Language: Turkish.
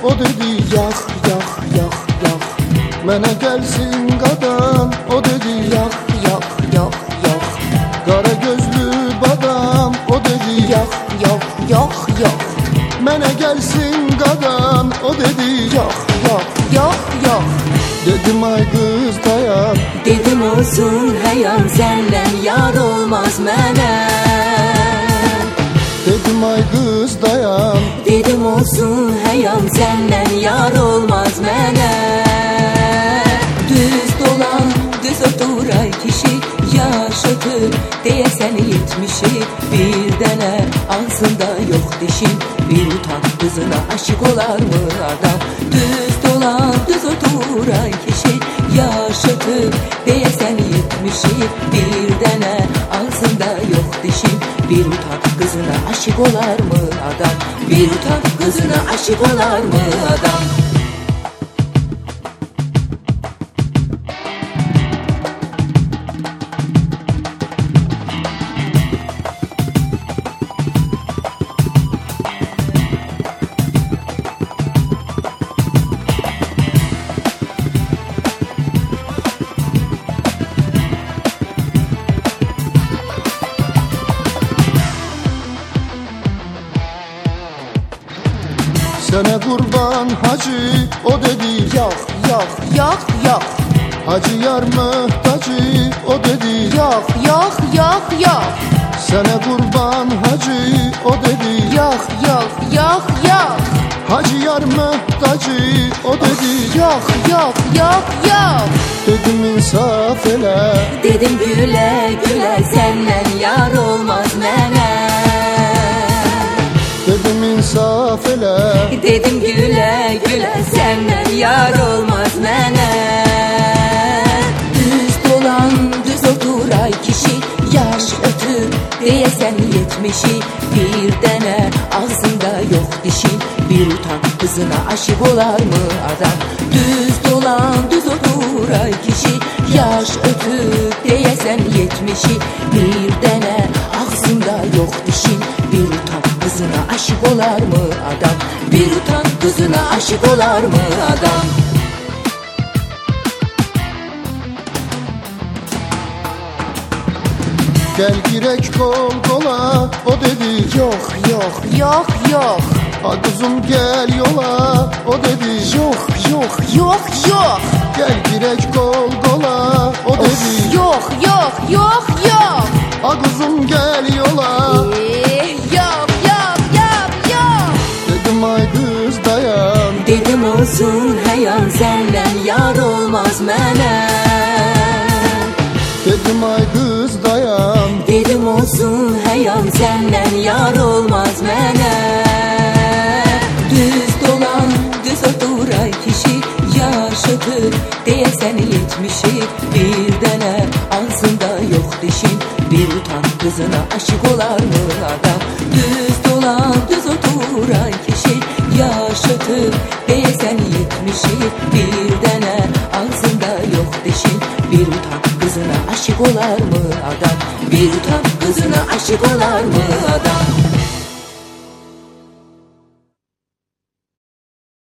o dedi yak yak yak yak. Mənə gəlsin qadan, o dedi yak yak yak yak. Qara gözlü badam, o dedi yak yak yak yak. Mənə gəlsin qadan, o dedi yak yak yak yak. Dedim ay qız dayan, dedim olsun həyan, səndən yar olmaz mənə. Dedim ay qız dayan, dedim olsun həyan, səndən yar olmaz mənə. Düz dolan, düz otur ay kişi, yaş ötür deyəsən 70'i. Bir dənə ağzında yox dişin, bir utan kızına aşık olar mı adam? Düz dolan, düz otur ay kişi, yaş ötür deyəsən 70'i. Bir dənə ağzında yox dişin, bir utan kızına aşık olar mı adam? Bir utan kızına aşık olar mı adam? Sənə qurban hacı, o dedi yak yak yak yak. Hacı yar möhtacı, o dedi yak yak yak yak. Sənə qurban hacı, o dedi yak yak yak yak. Hacı yar möhtacı, o dedi yak yak yak yak. Dedim insaf elə, dedim gülə gülə, səndən yar olmaz mənə. Dedim insaf elə, dedim gülə gülə, səndən yar olmaz mənə. Düz dolan, düz otur ay kişi, yaş ötür deyəsən 70'i. Bir dənə ağzında yox dişin, bir utan kızına aşık olar mı adam? Düz dolan, düz otur ay kişi, yaş ötür deyəsən 70'i. Bir dənə ağzında yox dişin, bir utan kızına aşık olar mı adam? Bir utan kızına aşık olar mı adam? Gel girek kol kola, o dedi yok yok yok yok. Ha kuzum gel yola, o dedi yok yok yok yok. Gel girek kol kola, o dedi yok yok yok yok. Ha kuzum gel yola, yok yok yok yok. dedim ay kız dayan, dedim olsun həyan, səndən yar olmaz mənə. dedim ay kız dayan, dedim olsun həyan, səndən yar olmaz mənə. Düz dolan, düz otur ay kişi, yaş ötür deyəsən 70'i. Bir dənə ağzında yox dişin, bir utan kızına aşık olar mı adam? Düz dolan, düz otur ay kişi, yaş ötür deyəsən 70'i. Bir dənə ağzında yox dişin, bir utan kızına aşık olar mı adam? Bir utan kızına aşık olar mı adam?